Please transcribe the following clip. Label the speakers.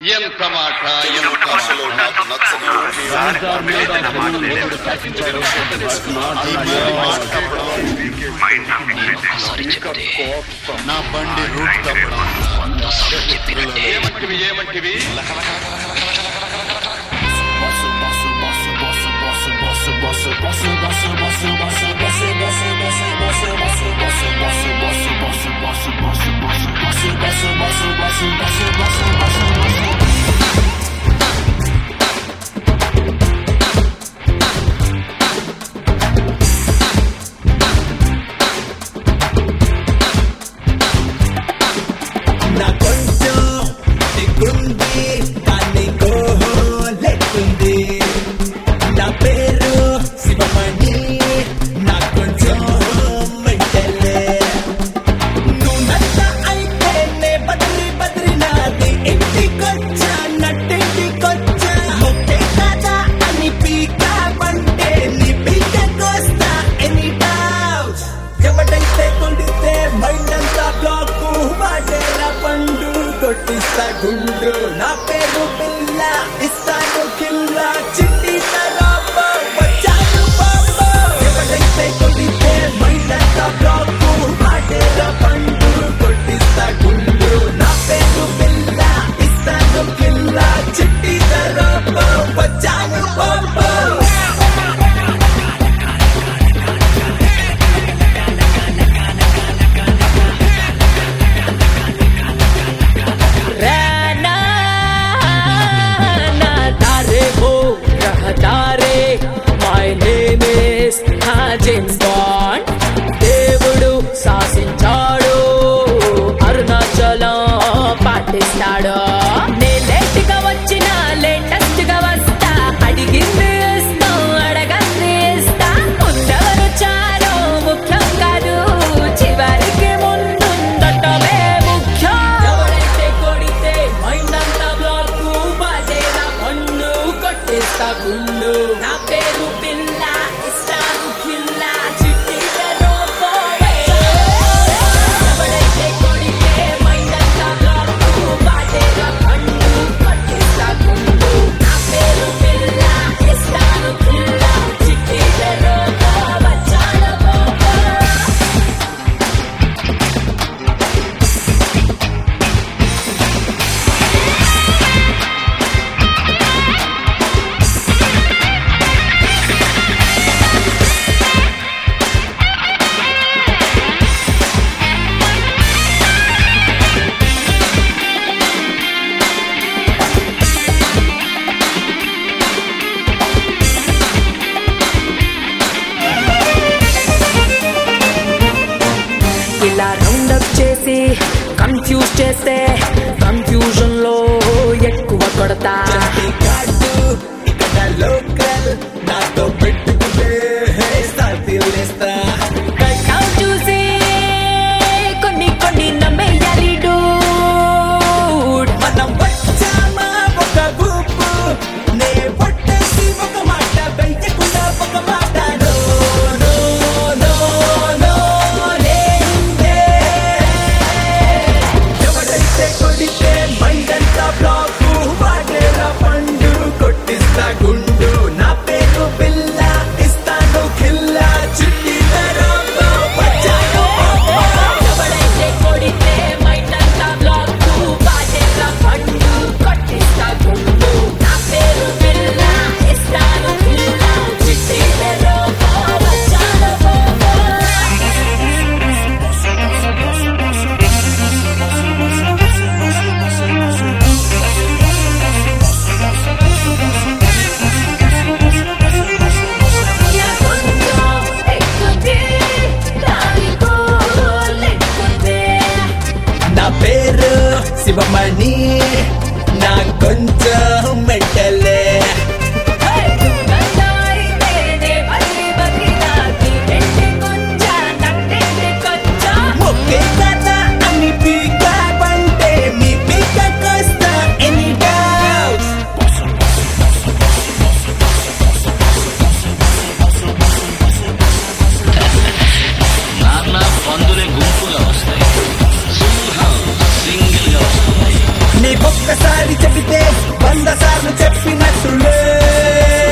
Speaker 1: ఎంత మాట
Speaker 2: నా బండి రూట్ తప్పడం
Speaker 1: ఏమంటివి
Speaker 3: గుండు నా పేరు పిల్ల ఇస్తాను కిల్ల చిట్టి తరప వచ్చాను పాప ఎవరైతే కొడితే మైండంతా బ్లాకు మాటేర పండు కొట్టిస్తా గుండు నా పేరు పిల్ల ఇస్తాను కిల్ల చిట్టి తరప వచ్చాను పాప
Speaker 4: జేమ్స్ బాండ్ దేవుడు శాసించాడు అరుణాచలం పాటిస్తాడు నే లేట్ గా వచ్చిన లేటెస్ట్ గా వస్తా అడిగింది ఇస్తాం అడగంది ఇస్తా ముందెవరు చాలో ముఖ్యం కాదు చివరికి ముందుండటమే ముఖ్యం ఎవరైతే కొడితే మైండ్ అంతా బ్లాకు బాజేలా పండు కొట్టిస్తా గుండు నా పేరు పిల్ల ఇలా రౌండప్ చేసి కన్ఫ్యూజ్ చేస్తే కన్ఫ్యూజన్ లో ఎక్కువ కొడతా
Speaker 3: లోకల్ నాతో పెట్టుకుంటే
Speaker 4: చూసి కొన్ని కొన్ని నమ్మేయాలి డూడ్
Speaker 3: మనం వచ్చామా ఒక గుంపు నే పట్టేసి ఒక మాట వెయ్యకుండా ఒక మాట ఎవరైతే ఇదే 100 సార్లు చెప్పినట్టులే